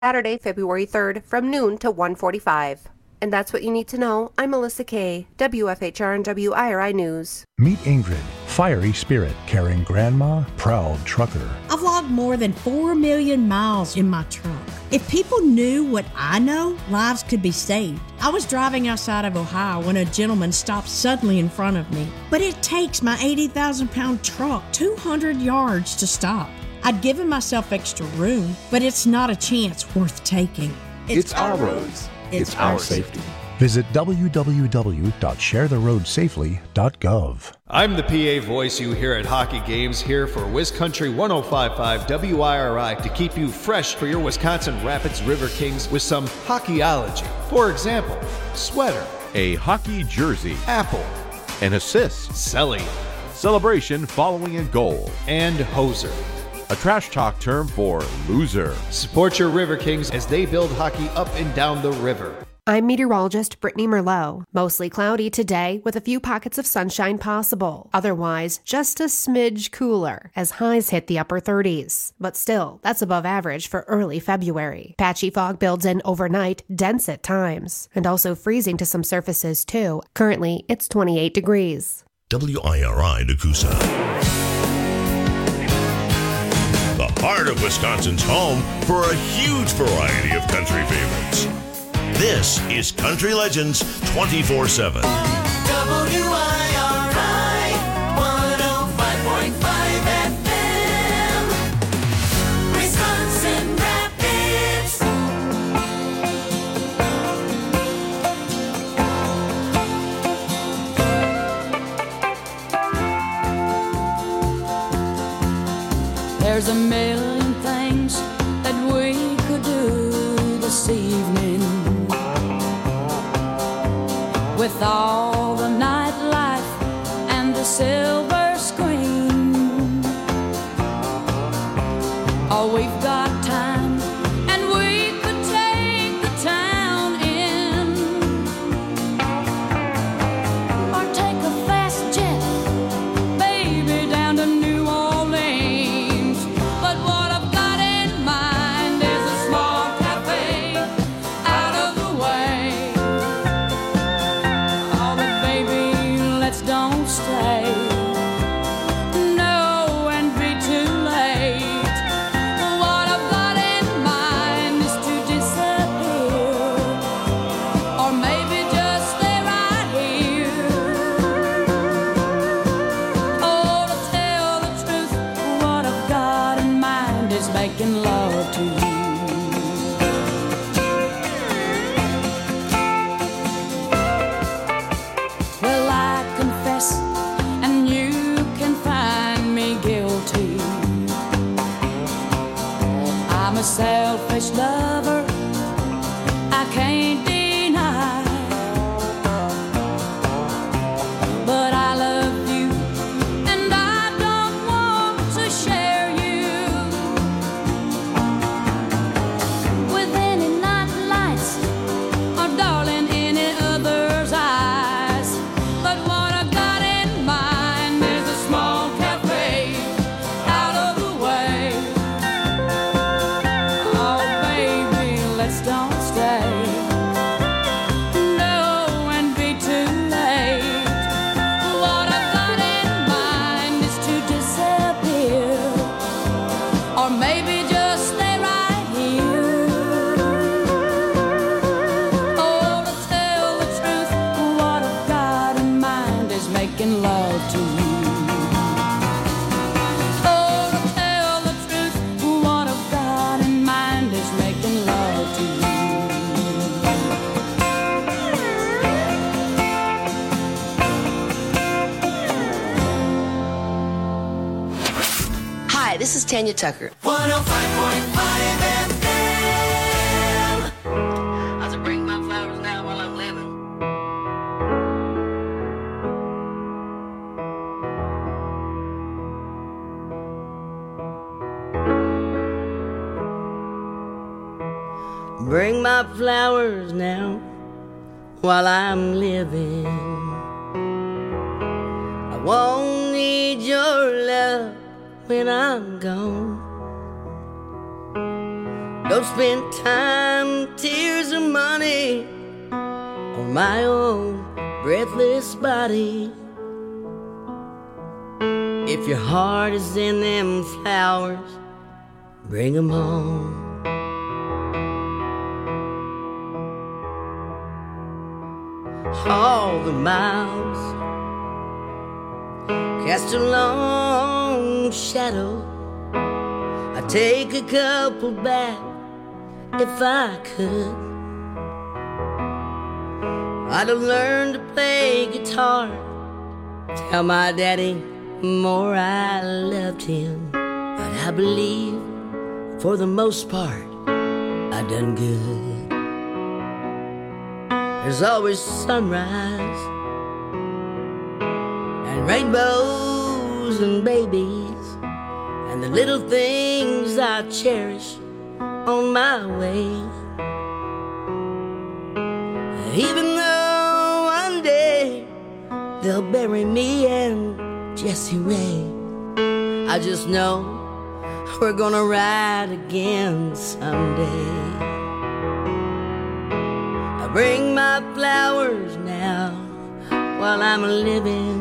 Saturday, February 3rd from noon to 1:45. And that's what you need to know. I'm Melissa Kay, WFHR and WIRI News. Meet Ingrid, fiery spirit, caring grandma, proud trucker. I've logged more than 4 million miles in my truck. If people knew what I know, lives could be saved. I was driving outside of Ohio when a gentleman stopped suddenly in front of me. But it takes my 80,000-pound truck 200 yards to stop. I'd given myself extra room, but it's not a chance worth taking. It's our roads. It's our safety. Visit www.sharetheroadsafely.gov. I'm the PA voice you hear at hockey games, here for WisCountry 105.5 WIRI to keep you fresh for your Wisconsin Rapids River Kings with some hockeyology. For example, sweater, A hockey jersey, apple, an assist, celly, celebration following a goal, and hoser. a trash talk term for loser. Support your River Kings as they build hockey up and down the river. I'm meteorologist Brittany Merlot. Mostly cloudy today with a few pockets of sunshine possible. Otherwise, just a smidge cooler as highs hit the upper 30s. But still, that's above average for early February. Patchy fog builds in overnight, dense at times, and also freezing to some surfaces too. Currently, it's 28 degrees. WIRI Nakusa. The heart of Wisconsin's home for a huge variety of country favorites. This is Country Legends 24/7. WIRI 105.5 FM, Wisconsin Rapids. There's a million things that we could do this evening, with all the nightlife and the silver screen. Oh, we've got time, and we could take the town in, or take a fast jet, baby, down to New Orleans. But what I've got in mind is a small cafe out of the way. Oh, but baby, let's don't stay. No, and be too late. What I've got in mind is to disappear, or maybe just stay right here. Oh, to tell the truth, what I've got in mind is making love to you. Well, I confess, and you can find me guilty. I'm a selfish lover, I can't deny. But I love you, and I don't want to share you with any night lights, or darling, any other's eyes. But what I got in mind is a small cafe out of the way. Oh, baby, let's don't stay. No, and be too late. What I got in mind is to disappear, or maybe just stay right here. Oh, to tell the truth, what I've got in mind is making love to you. Oh, to tell the truth, what I've got in mind is making love to you. Hi, this is Tanya Tucker. 105.5 FM. I'll bring my flowers now while I'm living. Bring my flowers now while I'm living. I won't need your love when I'm gone. Don't spend time, tears, or money on my own breathless body. If your heart is in them flowers, bring 'em home. All the miles cast a long shadow. I'd take a couple back if I could. I'd have learned to play guitar, tell my daddy more I loved him. But I believe for the most part I done good. There's always sunrise and rainbows and babies and the little things I cherish on my way. Even though one day they'll bury me and Jessie Ray, I just know we're gonna ride again someday. I bring my flowers now while I'm living.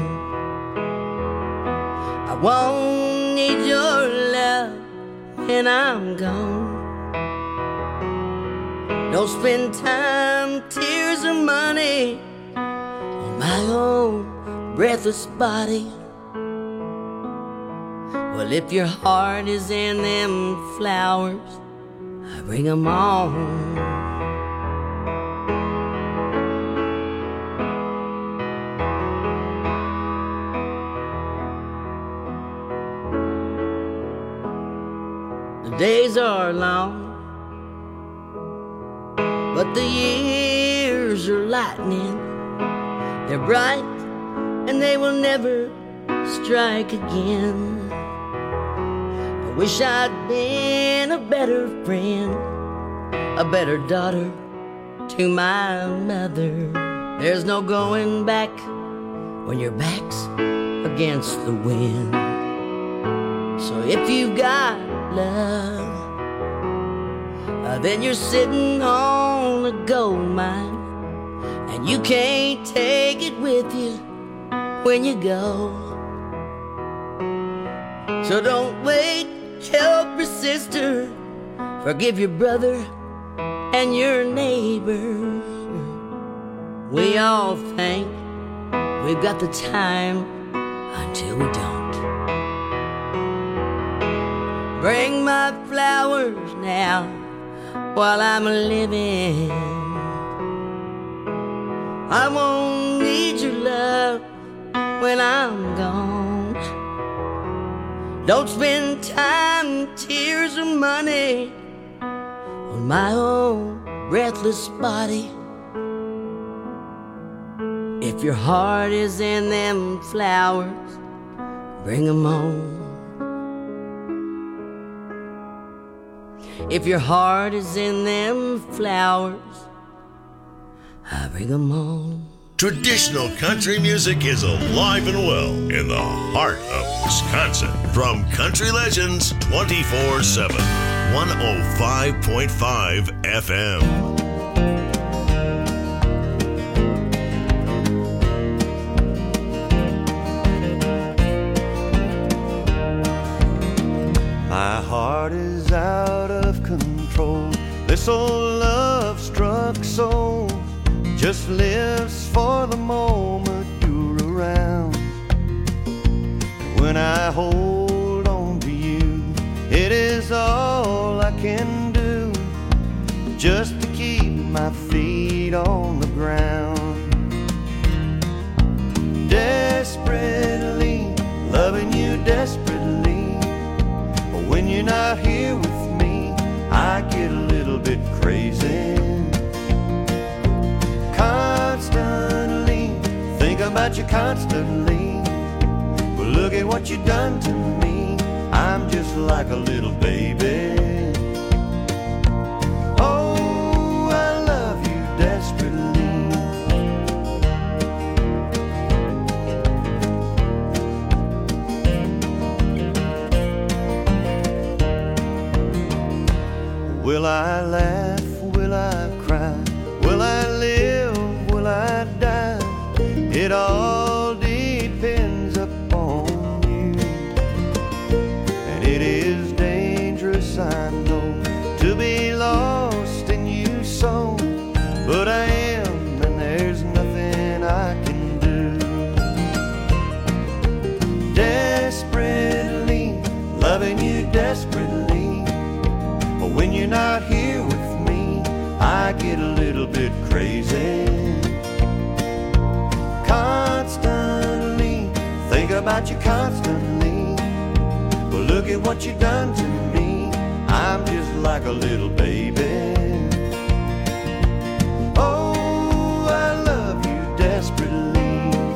I won't need your love when I'm gone. Don't spend time, tears, or money on my own breathless body. Well, if your heart is in them flowers, I bring 'em on. The days are long, but the years are lightning. They're bright and they will never strike again. I wish I'd been a better friend, a better daughter to my mother. There's no going back when your back's against the wind. So if you've got love, then you're sitting on a gold mine, and you can't take it with you when you go. So don't wait, help your sister, forgive your brother and your neighbor. We all think we've got the time until we don't. Bring my flowers now while I'm living. I won't need your love when I'm gone. Don't spend time, tears, or money on my own breathless body. If your heart is in them flowers, bring 'em home. If your heart is in them flowers, I bring 'em home. Traditional country music is alive and well in the heart of Wisconsin. From Country Legends 24/7, 105.5 FM. My heart is out of control. This old love-struck soul just lives for the moment you're around. When I hold on to you, it is all I can do just to keep my feet on the ground. Desperately loving you desperately, but when you're not here with me, I get a little bit crazy. Constantly think about you constantly, but look at what you done to me. I'm just like a little baby. Oh, I love you desperately. laugh? Will I cry? Will I live? Will I die? It all depends upon you. And it is dangerous, I know, to be lost in you so. But I am, and there's nothing I can do. Desperately, loving you desperately. But when you're not here with me, I get a little bit crazy. Constantly, think about you constantly. Well, look at what you done to me. I'm just like a little baby. Oh, I love you desperately.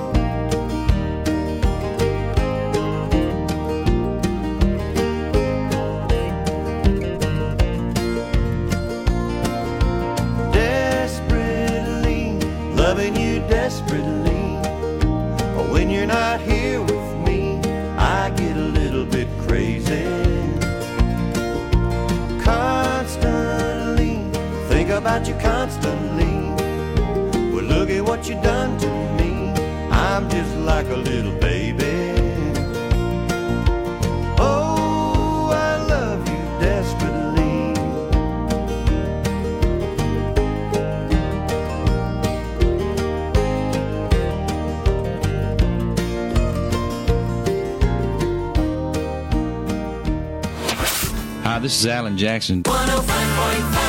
Desperately, loving you desperately. But when you're not here with me, I get a little bit crazy. Constantly, think about you constantly. Well, look at what you done to me. I'm just like a little baby. Oh, I love you desperately. Hi, this is Alan Jackson. 105.5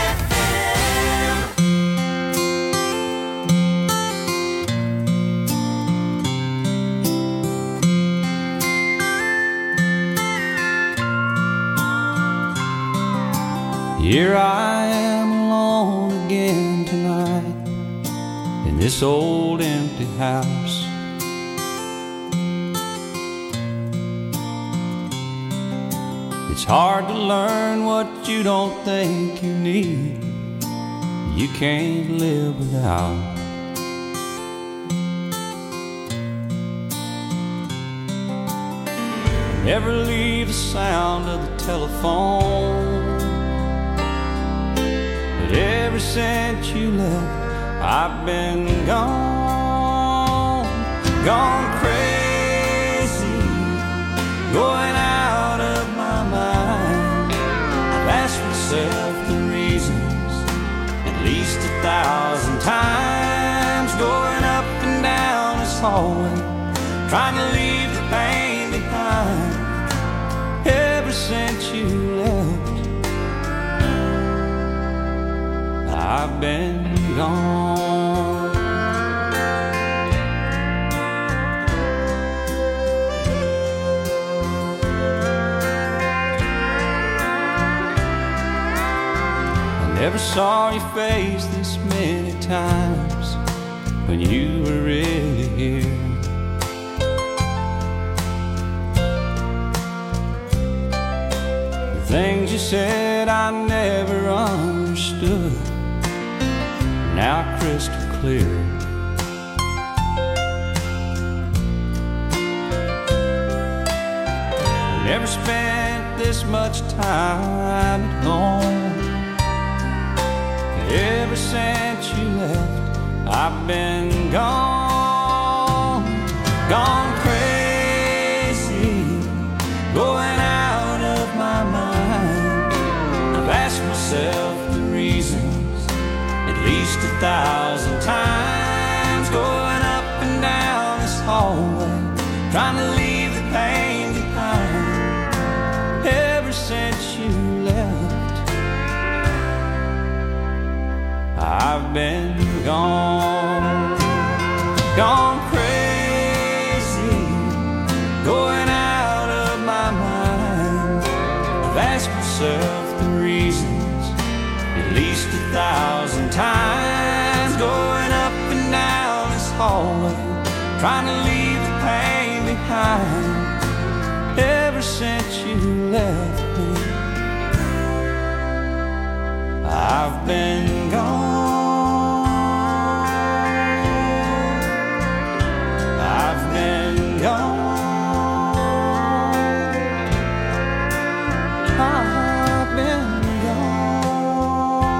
Here I am alone again tonight in this old empty house. It's hard to learn what you don't think you need, you can't live without. Never leave the sound of the telephone, but ever since you left, I've been gone, gone crazy, going out of my mind. I've asked myself the reasons at least 1,000 times, going up and down this hallway, trying to leave the pain behind. Ever since you left, I've been gone. I never saw your face this many times when you were really here. The things you said I never understood, now crystal clear. I never spent this much time at home. Ever since you left, I've been gone, gone crazy, going out of my mind. I've asked myself the reasons at least 1,000 times, going up and down this hallway, trying to leave the pain behind. Ever since you left, I've been gone, gone crazy, going out of my mind. I've asked myself the reasons at least 1,000 times, going up and down this hallway, trying to leave the pain behind. Ever since you left me, I've been gone, I've been gone, I've been gone.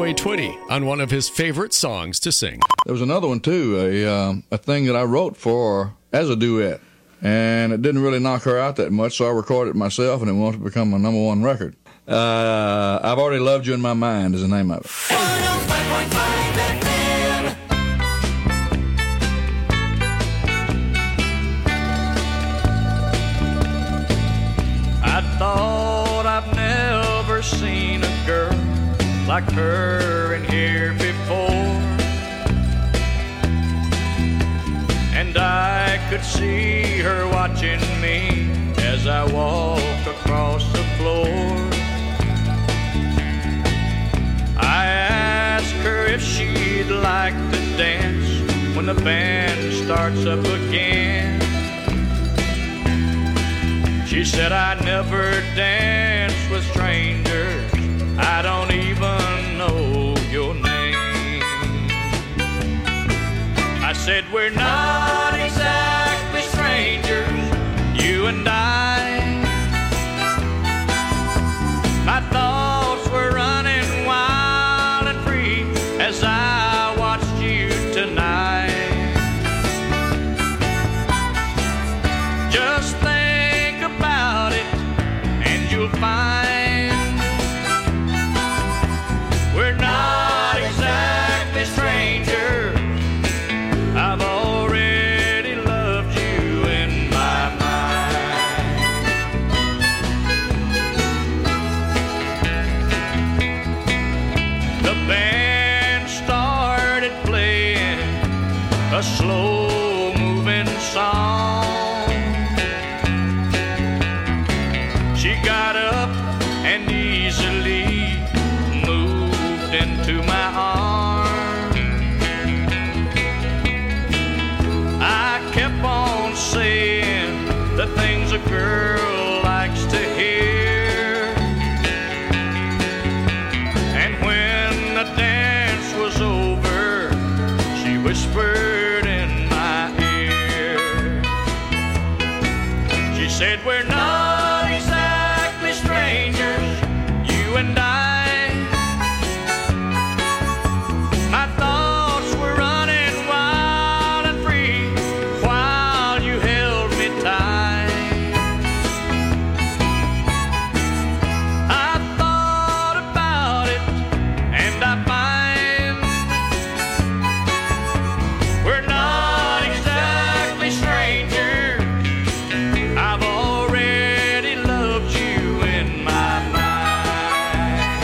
Conway Twitty on one of his favorite songs to sing. There was another one, too, a thing that I wrote for as a duet. And it didn't really knock her out that much, so I recorded it myself, and it wanted to become a #1 record. I've Already Loved You in My Mind is the name of it. 105.5 FM. I thought I've never seen a girl like her in here before, and I could see her watching me as I walked across the floor. I asked her if she'd like to dance when the band starts up again. She said, I never dance with strangers, I don't even know your name. I said, we're not exactly strangers, you and I. My thoughts were running wild and free as I watched you tonight. Just think about it and you'll find we're not exactly strangers. I've already loved you in my mind. The band started playing a slow-moving song. She got up and easily moved into my arms. I kept on saying the things a girl likes to hear. And when the dance was over, she whispered in my ear. She said, we're not exactly strangers, you and I. My thoughts were running wild and free while you held me tight. I thought about it and I find we're not exactly strangers. I've already loved you in my mind.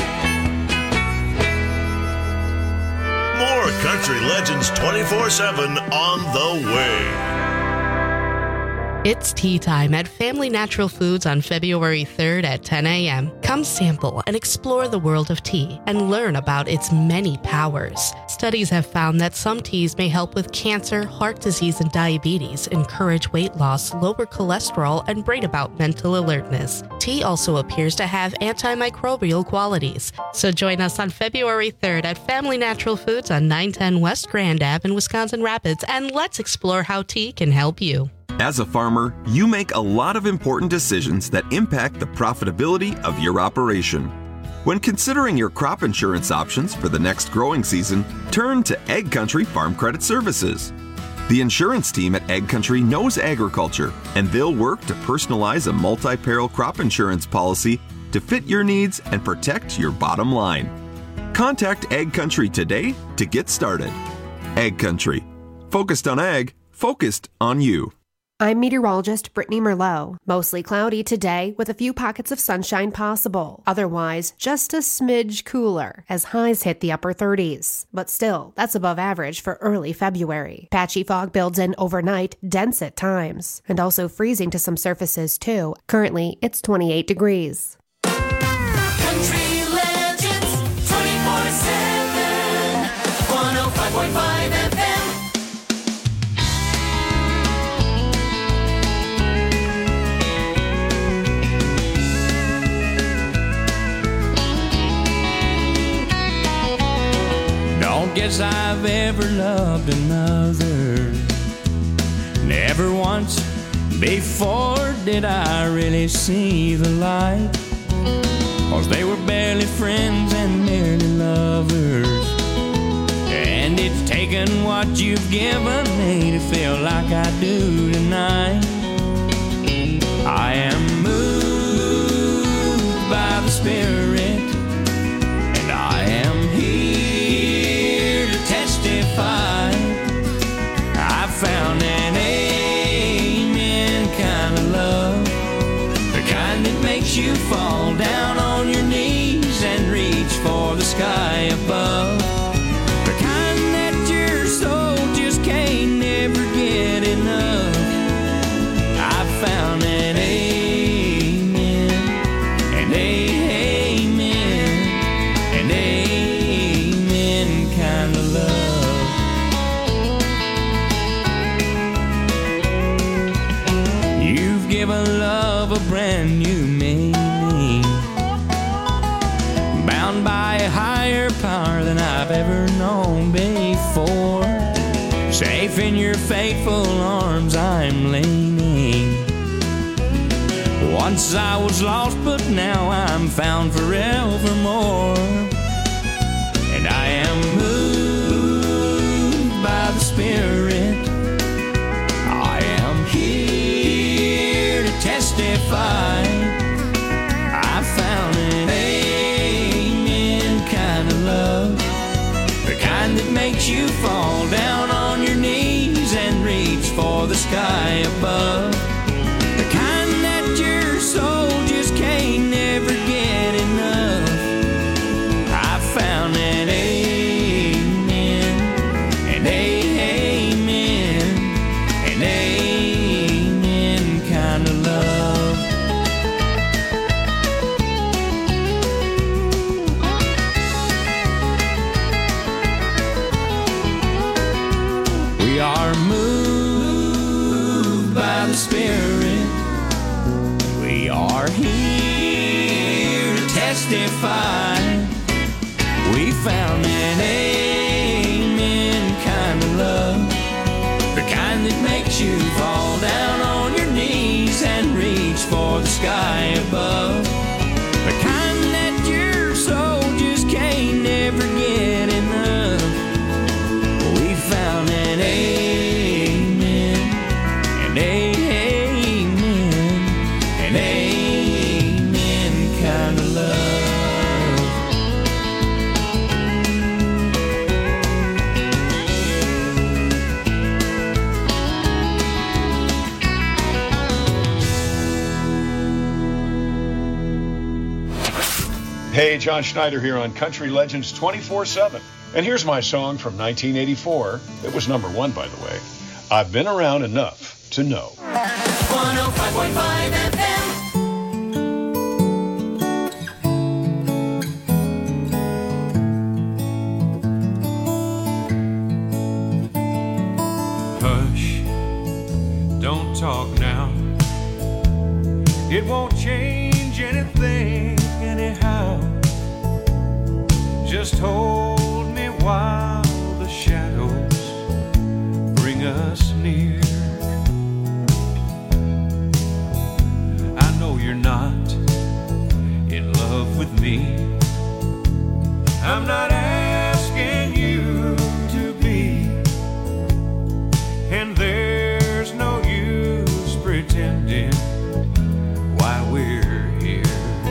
More Country Legends 24/7 on the way. It's tea time at Family Natural Foods on February 3rd at 10 a.m. Come sample and explore the world of tea and learn about its many powers. Studies have found that some teas may help with cancer, heart disease, and diabetes, encourage weight loss, lower cholesterol, and bring about mental alertness. Tea also appears to have antimicrobial qualities. So join us on February 3rd at Family Natural Foods on 910 West Grand Ave in Wisconsin Rapids, and let's explore how tea can help you. As a farmer, you make a lot of important decisions that impact the profitability of your operation. When considering your crop insurance options for the next growing season, turn to Ag Country Farm Credit Services. The insurance team at Ag Country knows agriculture, and they'll work to personalize a multi-peril crop insurance policy to fit your needs and protect your bottom line. Contact Ag Country today to get started. Ag Country. Focused on ag, focused on you. I'm meteorologist Brittany Merlot. Mostly cloudy today with a few pockets of sunshine possible. Otherwise, just a smidge cooler as highs hit the upper 30s. But still, that's above average for early February. Patchy fog builds in overnight, dense at times, and also freezing to some surfaces too. Currently, it's 28 degrees. Country Legends 24/7. 105.5 FM. Don't guess I've ever loved another. Never once before did I really see the light. 'Cause they were barely friends and merely lovers. And it's taken what you've given me to feel like I do tonight. I am moved by the Spirit, and I am here to testify. I found an amen kind of love, the kind that makes you fall down on your knees and reach for the sky above. The kind that your soul just can't never get enough. I found an amen, an amen, an amen kind of love. You've given love a brand new meaning, bound by a higher power than I've ever known before. Safe in your faithful arms I'm leaning. Once I was lost, but now I'm found forevermore. And I am moved by the Spirit. I am here to testify. I found an amen kind of love, the kind that makes you fall down on your knees and reach for the sky above. The kind that your soul just can't never get enough. I found an amen, an amen, an amen kind of love. We are moved by the Spirit. We are here to testify. We found an amen kind of love, the kind that makes you fall down on your knees and reach for the sky above. The kind that your soul just can't never get enough. We found an amen, an amen, an amen kind of love. Hey, John Schneider here on Country Legends 24/7. And here's my song from 1984. It was #1, by the way. I've been around enough to know. 105.5 FM. Hush, don't talk now. It won't change anything anyhow. Just hold me while the shadows bring us near. I know you're not in love with me. I'm not asking you to be, and there's no use pretending why we're here.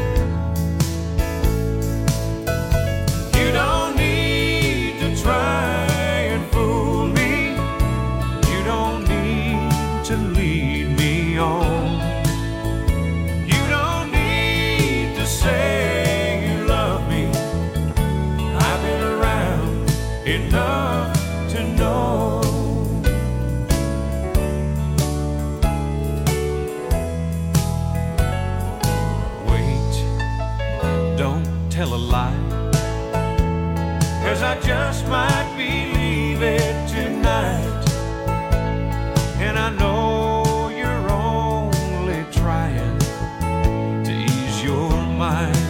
You don't need to try and fool me. You don't need to lead me on. You don't need to say you love me. I've been around enough to know. Wait, don't tell a lie, 'cause I just might believe it tonight. And I know you're only trying to ease your mind.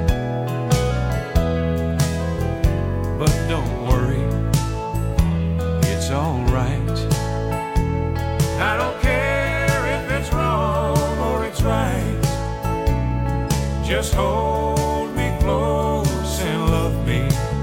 But don't worry, it's alright. I don't care if it's wrong or it's right. Just hold me close and love me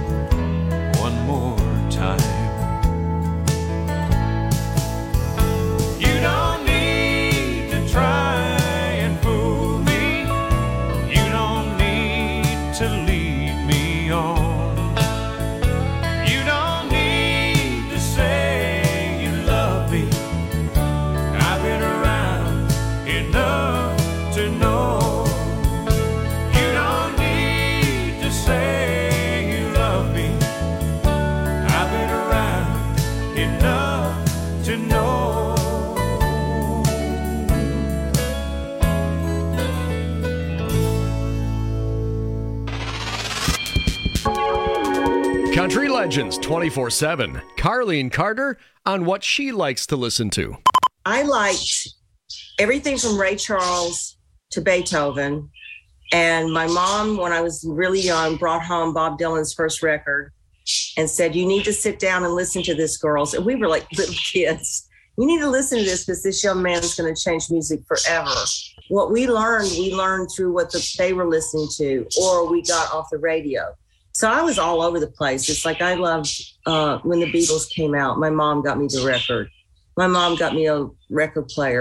Country Legends 24/7. Carlene Carter on what she likes to listen to. I liked everything from Ray Charles to Beethoven. And my mom, when I was really young, brought home Bob Dylan's first record and said, you need to sit down and listen to this, girls. And we were like little kids. You need to listen to this because this young man is going to change music forever. What we learned through what they were listening to, or we got off the radio. So I was all over the place. It's like I loved when the Beatles came out. My mom got me the record. My mom got me a record player.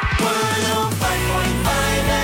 105.5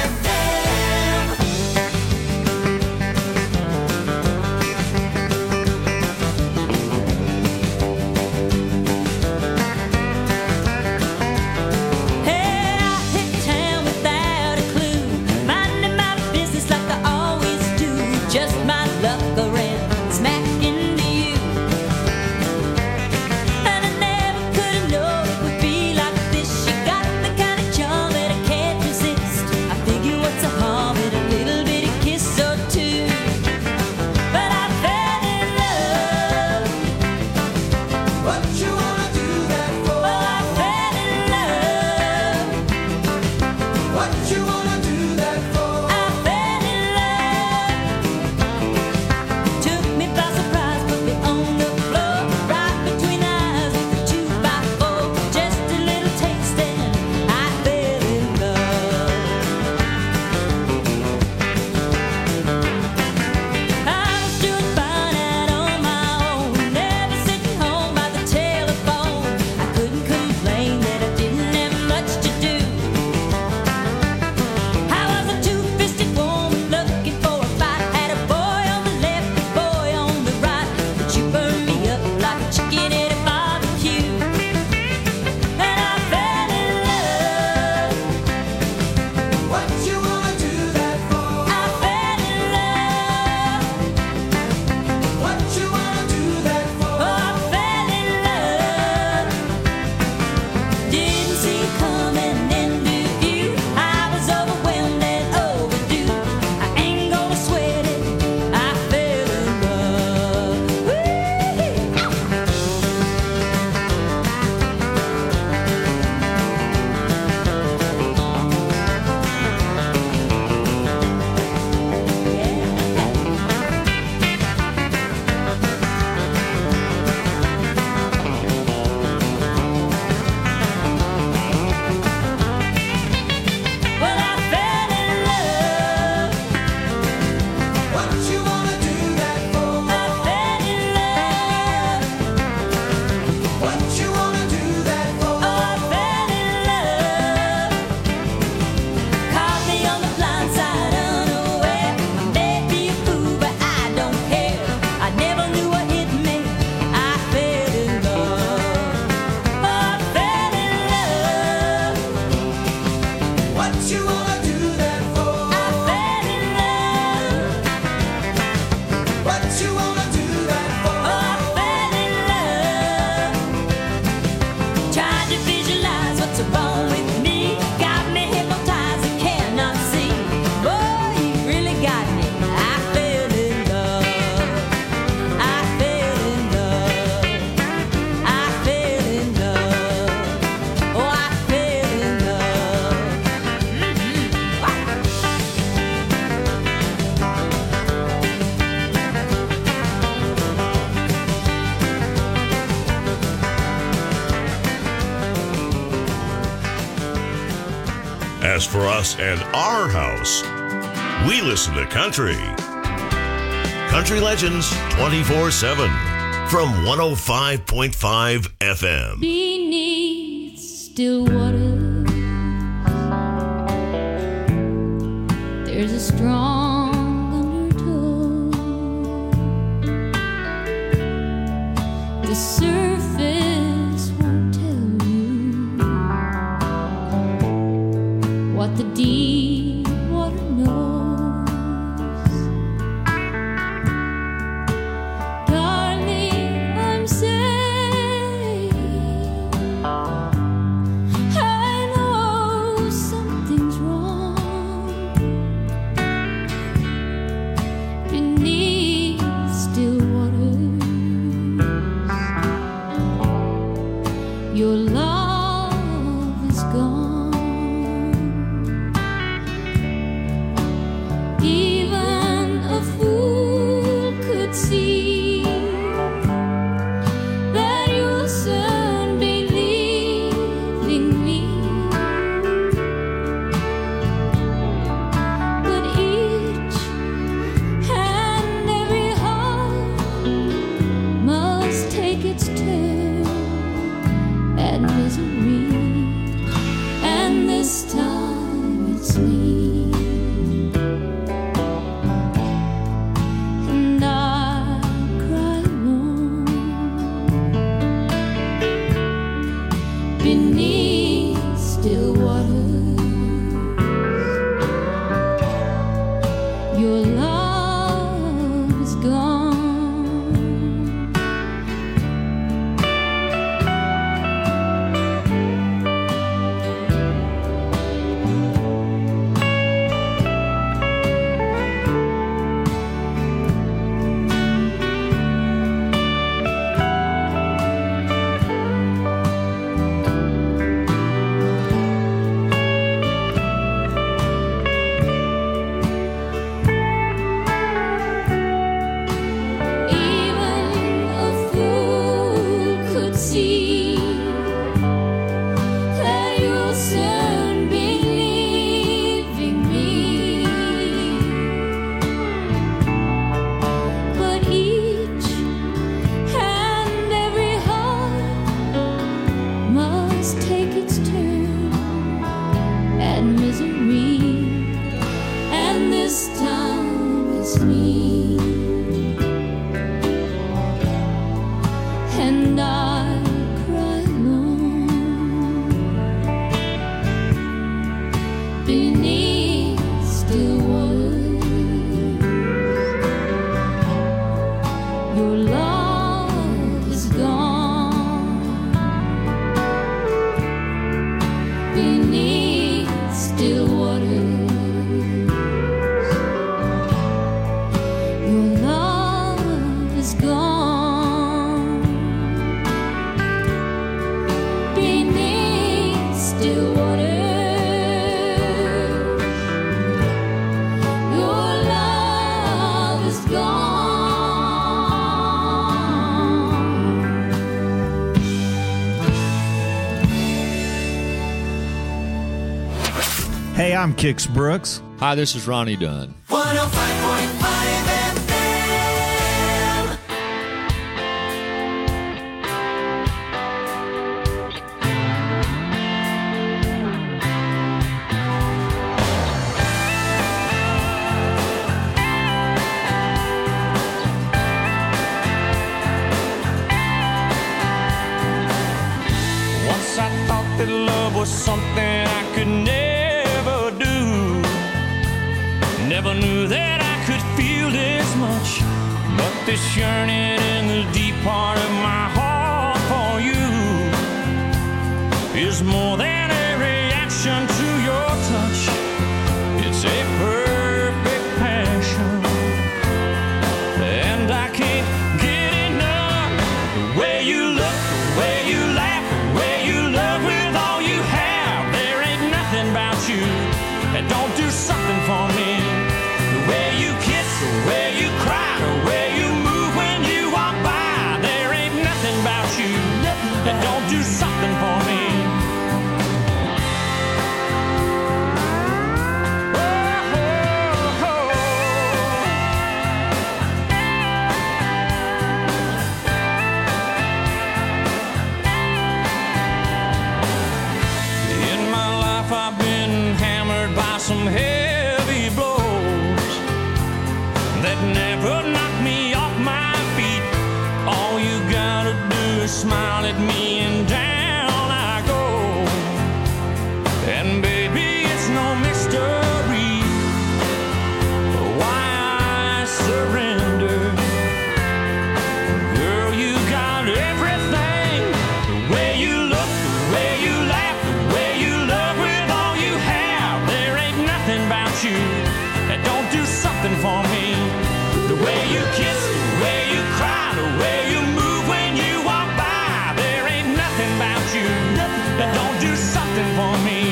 As for us and our house, we listen to country. Country Legends 24/7 from 105.5 FM. Beneath still water, there's a strong undertow. The surface won't tell you what the deep water knows. Darling, I'm saying I know something's wrong beneath still water. misery, and this time it's me. And I cry alone beneath still waters. Your love is gone beneath still waters. Your love is gone beneath still waters. Your love is Hey, I'm Kix Brooks. Hi, this is Ronnie Dunn. 105.5 FM. Once I thought that love was something I could never do. Never knew that I could feel this much. But this yearning in the deep part of my heart for you is more than a reaction to your touch. It's a perfect passion, and I can't get enough. The way you look, the way you laugh, the way you love with all you have. There ain't nothing about you that don't do something for me. The way you kiss, the way you cry, the way you move when you walk by. There ain't nothing about you that don't do something for me. In my life I've been hammered by some heavy blows that never knocked me off my feet. All you gotta do is smile at me and down I go. And baby, it's no mystery why I surrender. Girl, you got everything. The way you look, the way you laugh, the way you love with all you have. There ain't nothing about you that don't do something for me. The way you kiss, the way you cry, the way you move when you walk by. There ain't nothing about you that don't do something for me.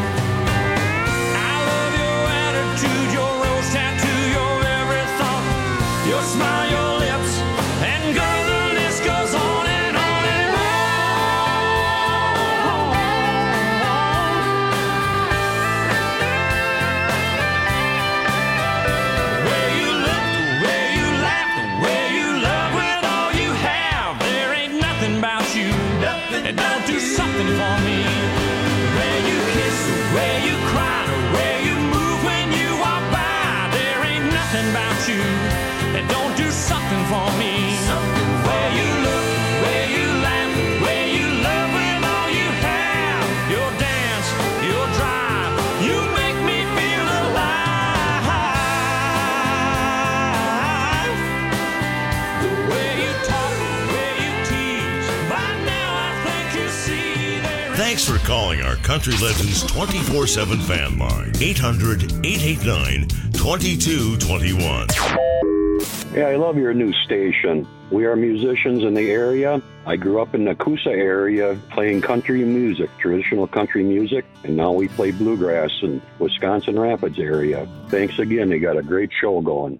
I love your attitude, your rose tattoo, your every thought, your smile, your lips, and girl, the list goes on and on and on. The way you look, the way you laugh, the way you love with all you have. There ain't nothing about you that don't do something for me. The way you kiss, the way you cry, the way you move when you walk by. There ain't nothing about you that don't do something for me. The way you look, the way you laugh, the way you love with all you have. Your dance, your drive, you make me feel alive. The way you talk, the way you tease, by now I think you see there is. Thanks for calling our Country Legends 24/7 fan line. 800-889-2221. Yeah, I love your new station. We are musicians in the area. I grew up in the Coosa area playing country music, traditional country music, and now we play bluegrass in Wisconsin Rapids area. Thanks again. They got a great show going.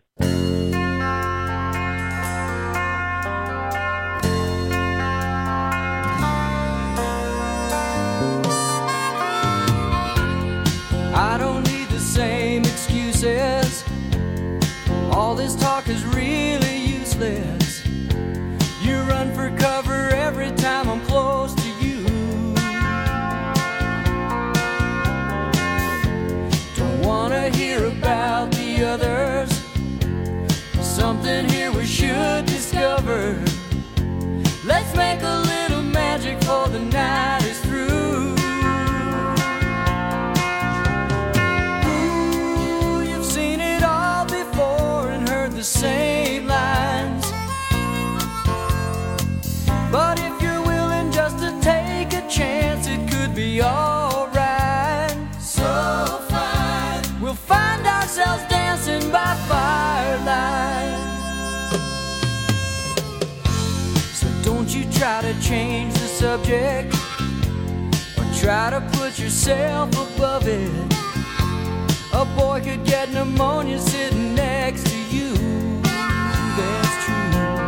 I don't need the same excuses. All this talk is really useless. You run for cover every time I'm close to you. ourselves dancing by firelight. So don't you try to change the subject or try to put yourself above it. A boy could get pneumonia sitting next to you. That's true.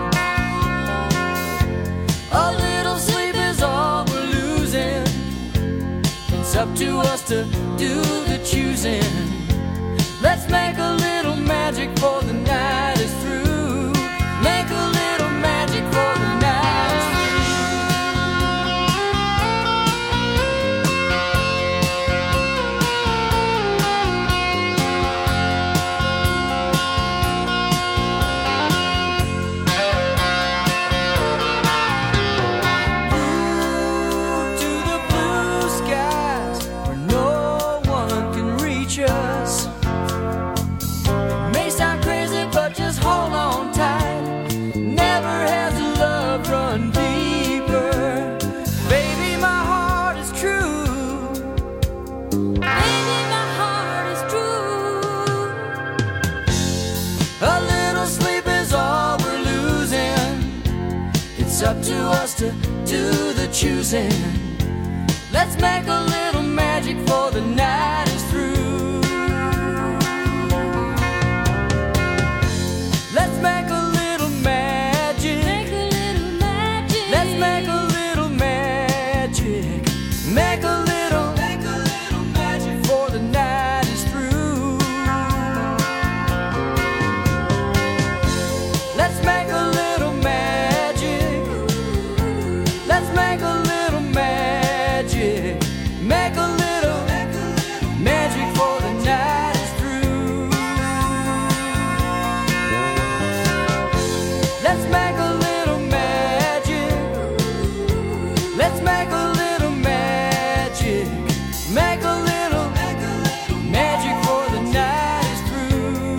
A little sleep is all we're losing. It's up to us to do the choosing. Let's make a little magic for the night is through. Make a little magic for the night is through. To the blue skies where no one can reach us. It may sound crazy, but just hold on tight. Never has love run deeper. Baby, my heart is true. Baby, my heart is true. A little sleep is all we're losing. It's up to us to do the choosing. Let's make a little magic for the night is through. Let's make a little magic. Make a little magic. Let's make a little magic. Make a little magic for the night is through. Let's make a little magic. Let's make a little magic. Make a little magic for the night is through. Let's make a little magic. Let's make a little magic. Make a little magic for the night is through.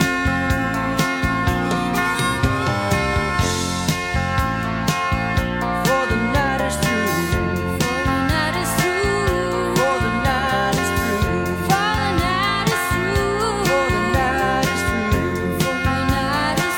For the night is through. For the night is through. For the night is through. For the night is through. For the night is through. For the night is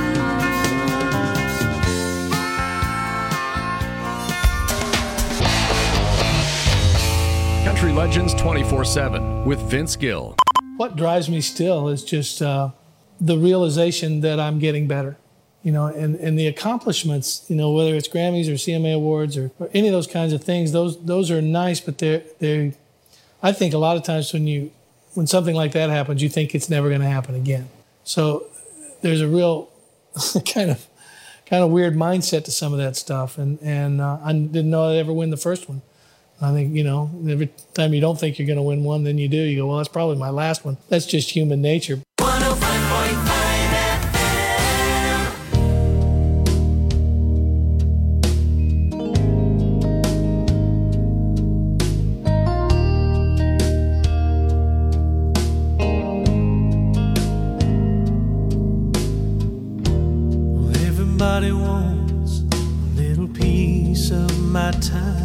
Country Legends 24/7 with Vince Gill. What drives me still is just the realization that I'm getting better, and the accomplishments, whether it's Grammys or CMA Awards or any of those kinds of things, those are nice, but they're I think a lot of times when something like that happens, you think it's never going to happen again. So there's a real kind of weird mindset to some of that stuff, and I didn't know I'd ever win the first one. I think, every time you don't think you're going to win one, then you do. You go, well, that's probably my last one. That's just human nature. 105.9 Well, everybody wants a little piece of my time.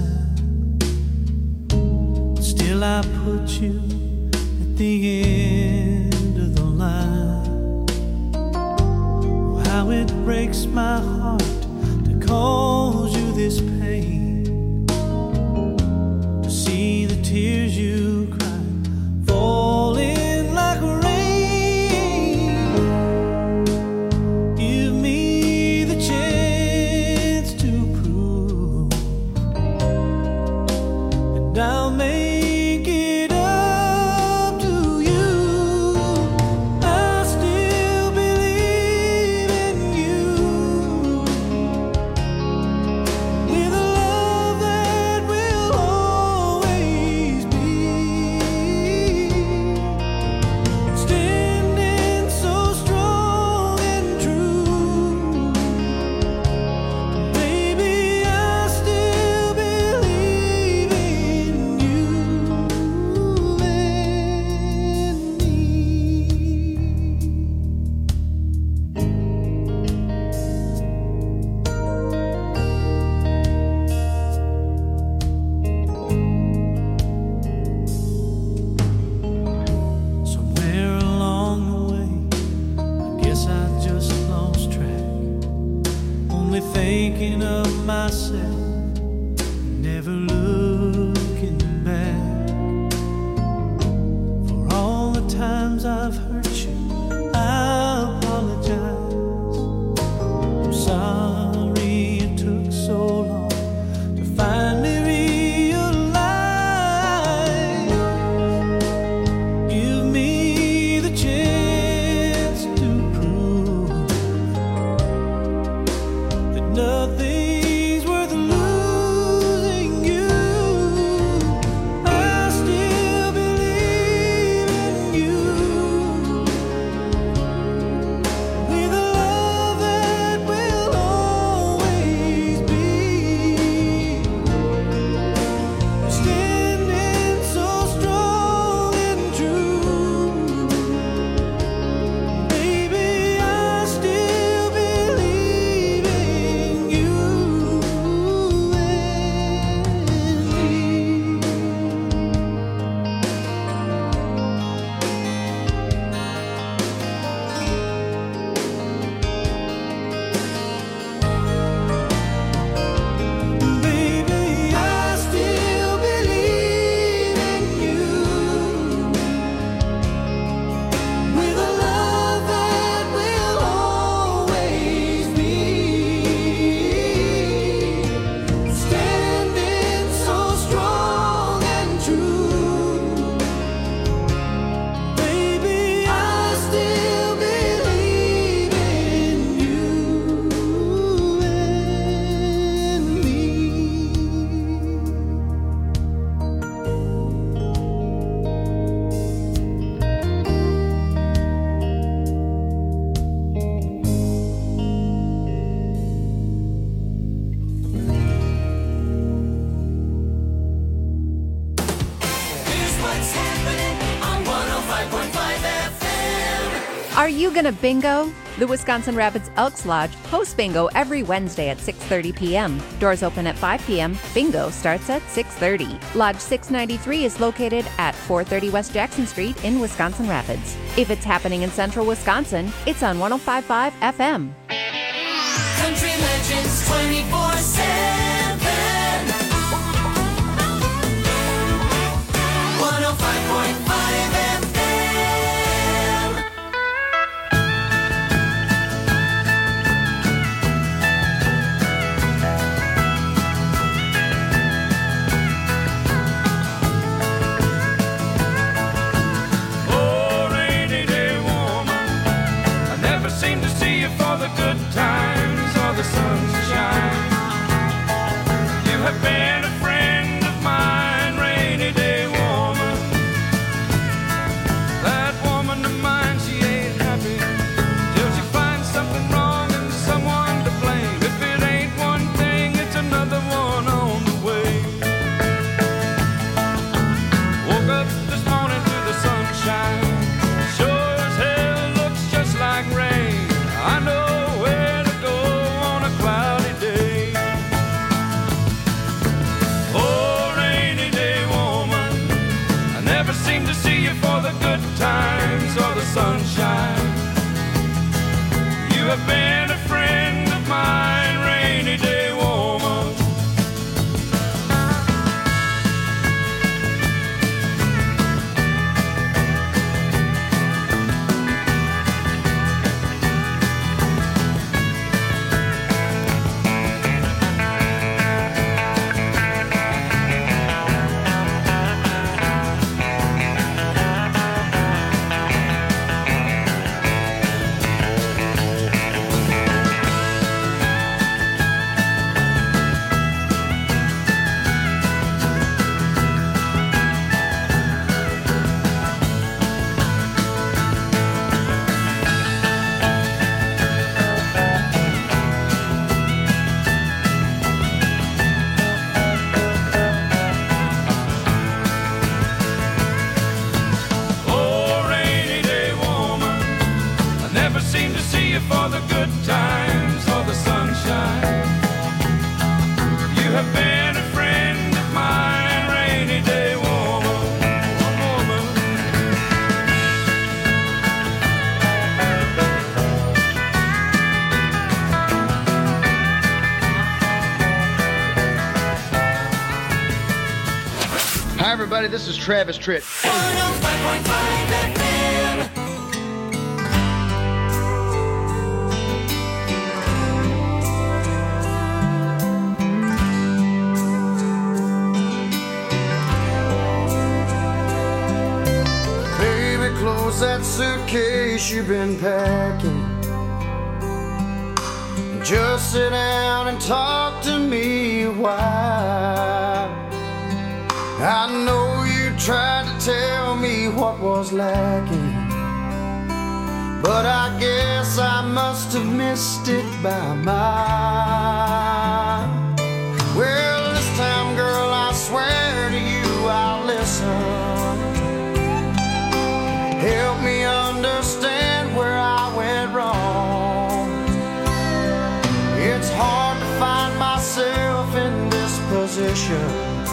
Still I put you at the end of the line. Oh, how it breaks my heart to cause you this pain, to see the tears you cry falling like rain. Give me the chance to prove, and I'll make myself, never looking back. For all the times I've hurt you, I apologize. I'm sorry it took so long to finally realize. Give me the chance to prove that nothing's worth losing you. I still believe in you. With a love that will always be. Standing so strong and true. Baby, I still believe in you Baby, I still believe in you. With a love that will always be. Standing so strong and true. Baby, I still believe in you and me. Here's what's happening on 105.5 FM. Are you gonna bingo? The Wisconsin Rapids Elks Lodge hosts bingo every Wednesday at 6:30 p.m. Doors open at 5 p.m. Bingo starts at 6:30. Lodge 693 is located at 430 West Jackson Street in Wisconsin Rapids. If it's happening in central Wisconsin, it's on 105.5 FM. Country Legends 24/7. 105.5 FM. Oh, rainy day woman, I never seem to see you for the good times or the sunshine. You have been a friend of mine, rainy day woman. That woman of mine, she ain't happy till she finds something wrong and someone to blame. If it ain't one thing, it's another one on the way. Woke up this morning to the sunshine. Sure as hell looks just like rain. I know where to go on a cloudy day. Oh, rainy day woman, I never seem to see you for the good times or the sunshine. You have been a friend of mine, rainy day woman. this is Travis Tritt. 105.5 FM. Baby, close that suitcase you've been packing. Just sit down and talk to me a while. I know you tried to tell me what was lacking, but I guess I must have missed it by a mile. Well, this time, girl, I swear to you I'll listen. Help me understand where I went wrong. It's hard to find myself in this position.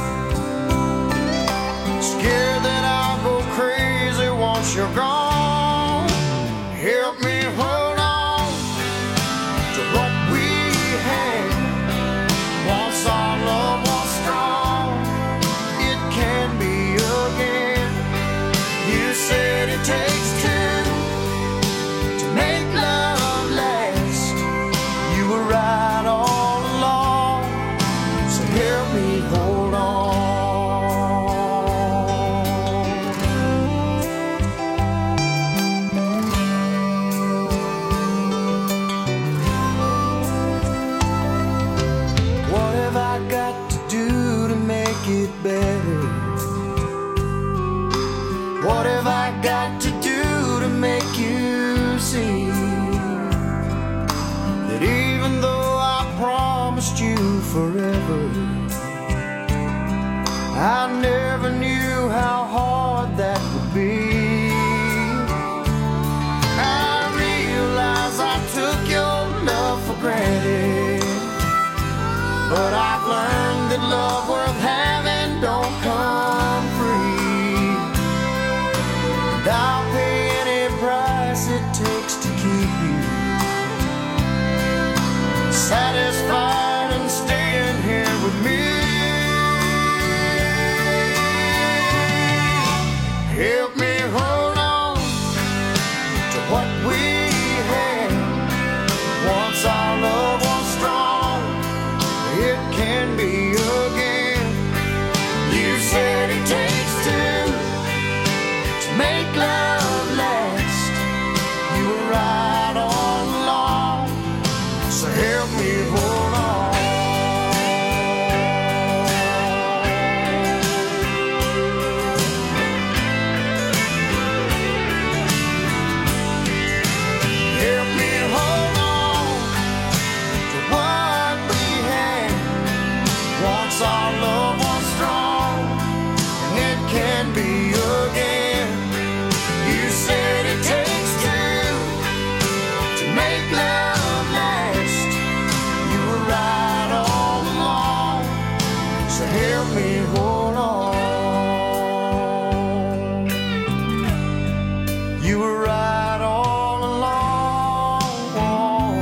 Scared that I'll go crazy once you're gone. Help me hold on to what we had. Once our love was strong, it can be again. You said it takes two to make love last. You were right all along, so help me hold on. What have I got to do to make it better? What have I got to do to make you see that even though I promised you forever, I never knew how hard that would be. I realize I took your love for granted, but I've learned that love worth having don't come free. And I'll pay any price it takes to keep you satisfied and staying here with me. Help me hold on to what we had. Once our love was strong, it can be again. You said it takes two to make love last. You were right all along, so help me hold on. Help me hold on to what we had. Once our love was strong, and it can be again. You said it takes two to make love last. You were right all along, so help me hold on. You were right all along,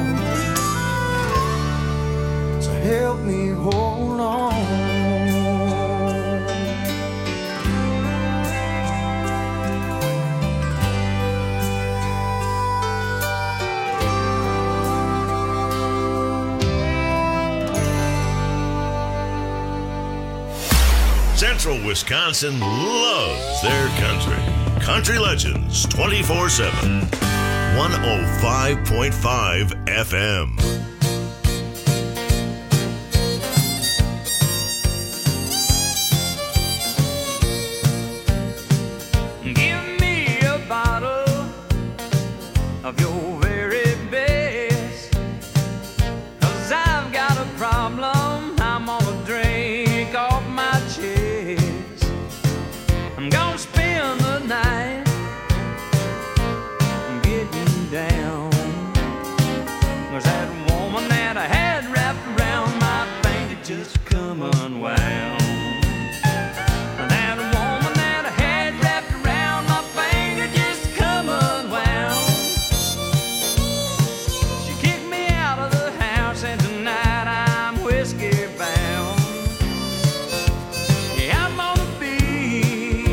so help me hold on. Central Wisconsin loves their country. Country Legends 24/7. 105.5 FM. Give me a bottle of your very best, 'cause I've got a problem I'm gonna drink off my chest. I'm gonna spend the night getting down, 'cause that woman that I had wrapped around my finger just come unwound. That woman that I had wrapped around my finger just come unwound. She kicked me out of the house and tonight I'm whiskey bound. Yeah, I'm gonna be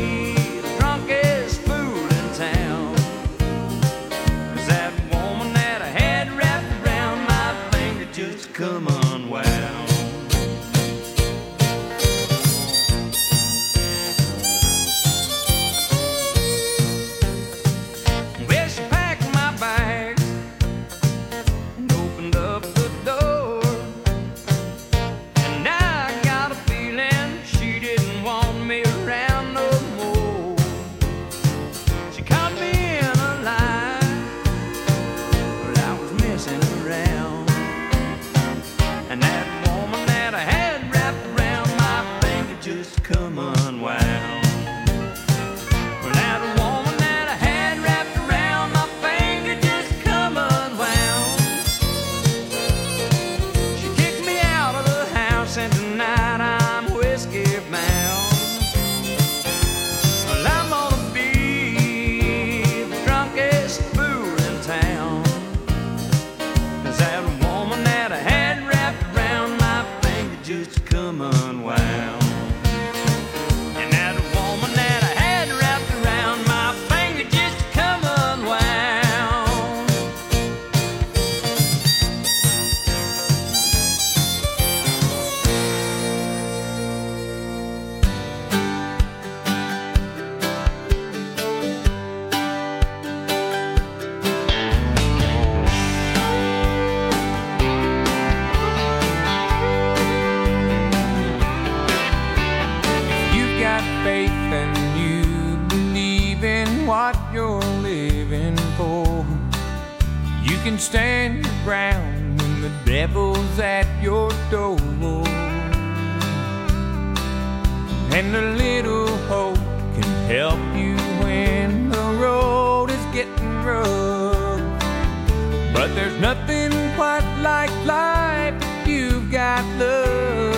what you're living for. You can stand your ground when the devil's at your door. And a little hope can help you when the road is getting rough. But there's nothing quite like life if you've got love.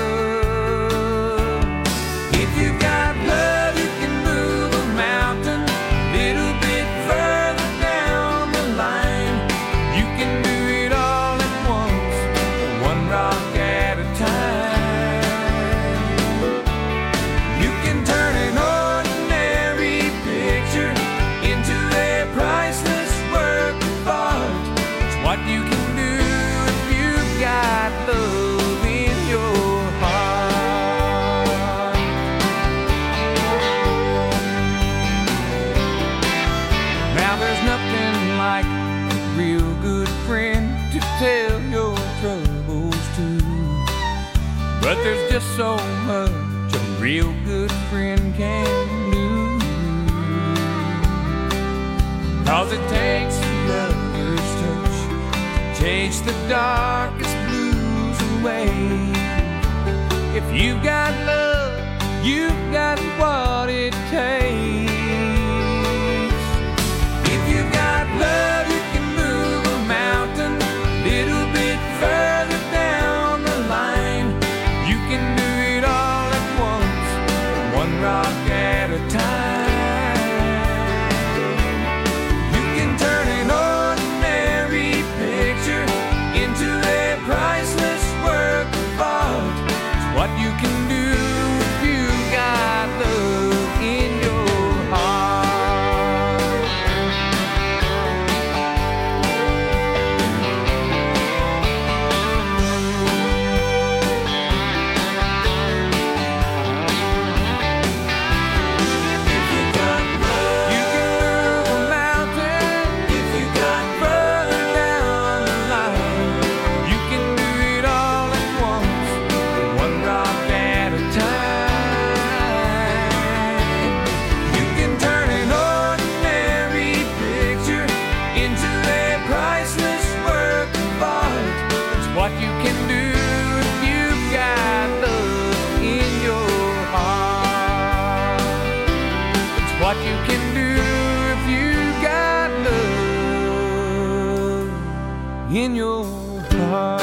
If you've got love, you can move a mountain a little bit further down the line. You can do it all at once, one rock at a time. You can turn an ordinary picture into a priceless work of art. It's what you can do if you've got love in your heart. Now there's nothing like a real good friend to tell your troubles to, but there's just so much a real good friend can do. 'Cause it takes a lover's touch to chase the darkest blues away. If you've got love, you've got what it takes. If you've got love, you can move a mountain a little bit further down the line. You can do it all at once, one rock at a time. You can turn an ordinary picture into a priceless work of art. It's what you can do if you've got love in your heart. You can move a mountain if you got further down the line. You can do it all at once, one rock at a time. You can turn an ordinary picture into a priceless work of art. It's what you can do if you've got love in your heart. It's what you can do if you've got love in your heart.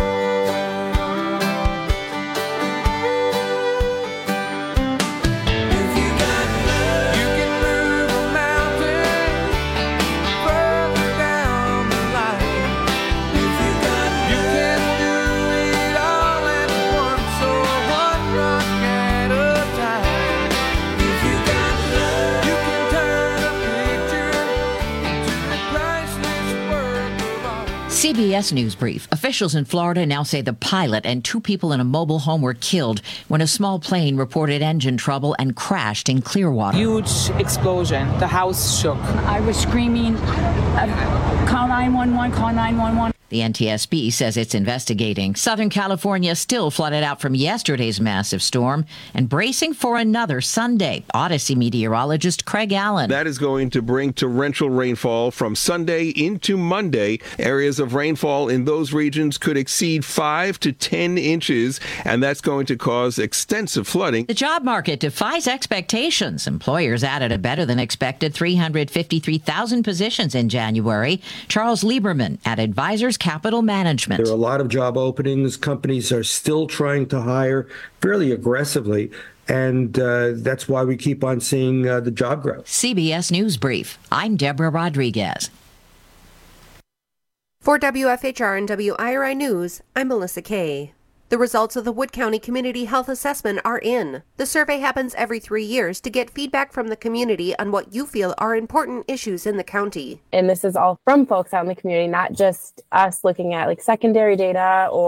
If you got love, you can move a mountain further down the line. If you got love, you can do it all at once, or one rock at a time. If you got love, you can turn a picture into a priceless work of art. CBS News Brief. Officials in Florida now say the pilot and two people in a mobile home were killed when a small plane reported engine trouble and crashed in Clearwater. Huge explosion. The house shook. I was screaming, call 911, call 911. The NTSB says it's investigating. Southern California still flooded out from yesterday's massive storm and bracing for another Sunday. Odyssey meteorologist Craig Allen. That is going to bring torrential rainfall from Sunday into Monday. Areas of rainfall in those regions could exceed 5 to 10 inches, and that's going to cause extensive flooding. The job market defies expectations. Employers added a better than expected 353,000 positions in January. Charles Lieberman at Advisors Capital Management. There are a lot of job openings. Companies are still trying to hire fairly aggressively, and that's why we keep on seeing the job growth. CBS News Brief. I'm Deborah Rodriguez. For WFHR and WIRI News, I'm Melissa Kay. The results of the Wood County Community Health Assessment are in. The survey happens every 3 years to get feedback from the community on what you feel are important issues in the county. And this is all from folks out in the community, not just us looking at like secondary data or